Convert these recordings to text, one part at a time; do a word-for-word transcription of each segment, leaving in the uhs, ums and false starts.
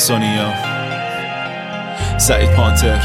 سونیا، سعید پانتر.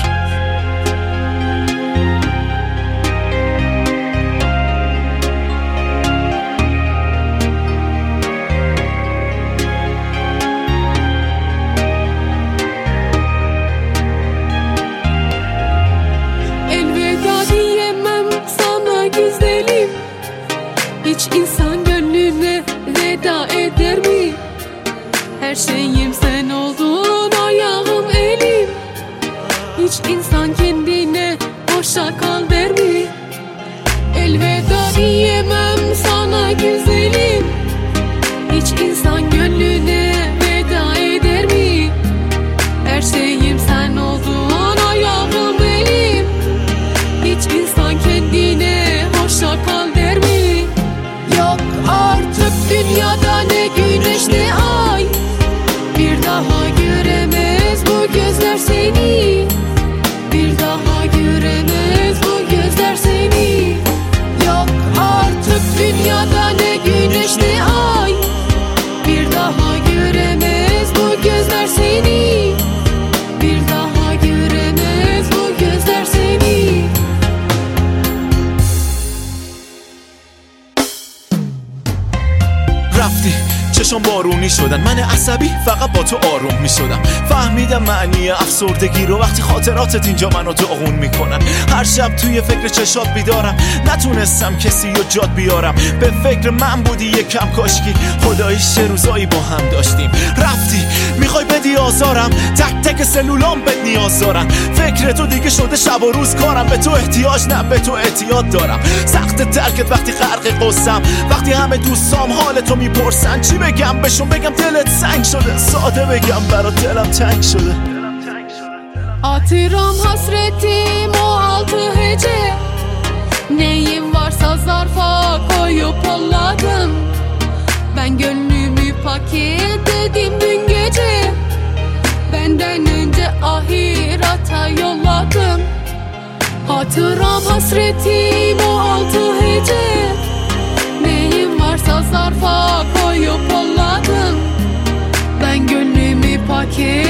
Hiç insan gönlüne veda eder mi? Her şeyim sen oldun, ayağım elim. Hiç insan kendine hoşça kal der mi? Elveda diyemem sana güzelim. Hiç insan gönlüne veda eder mi? Her şeyim sen oldun, ayağım elim. Hiç insan kendine hoşça kal der mi? Yok artık dünyada ne güneş ne ay, bir daha göremez bu gözler seni. Bir daha göremez bu gözler seni. Yok artık dünyada ne güneş ne ay, bir daha göremez bu gözler seni. Bir daha göremez bu gözler seni. رفتی چشم بارونی شدن، من عصبی فقط با تو آروم می شدم. فهمیدم معنی افسردگی رو وقتی خاطراتت اینجا منو داغون میکنن. هر شب توی فکر چشات بیدارم، نتونستم کسی رو جاد بیارم. به فکر من بودی یکم کاشکی، خدایی چه روزایی با هم داشتیم. رفتی میخوای بدی آزارم، تک تک سلولام بهت نیاز دارم. فکر تو دیگه شده شب و روز کارم، به تو احتیاج نه به تو اعتیاد دارم. سخت ترکت وقتی غرق قصم، وقتی همه دوستام حال تو میپرسن. چی بگم بهشون؟ بگم دلت سنگ شده، ساده بگم برا دلم تنگ شده. Hatıram hasretim o altı hece, neyim varsa zarfa koyup yolladım. Ben gönlümü paketledim dün gece, benden önce ahirata yolladım. Hatıram hasretim o altı hece, neyim varsa zarfa koyup yolladım. Ben gönlümü paket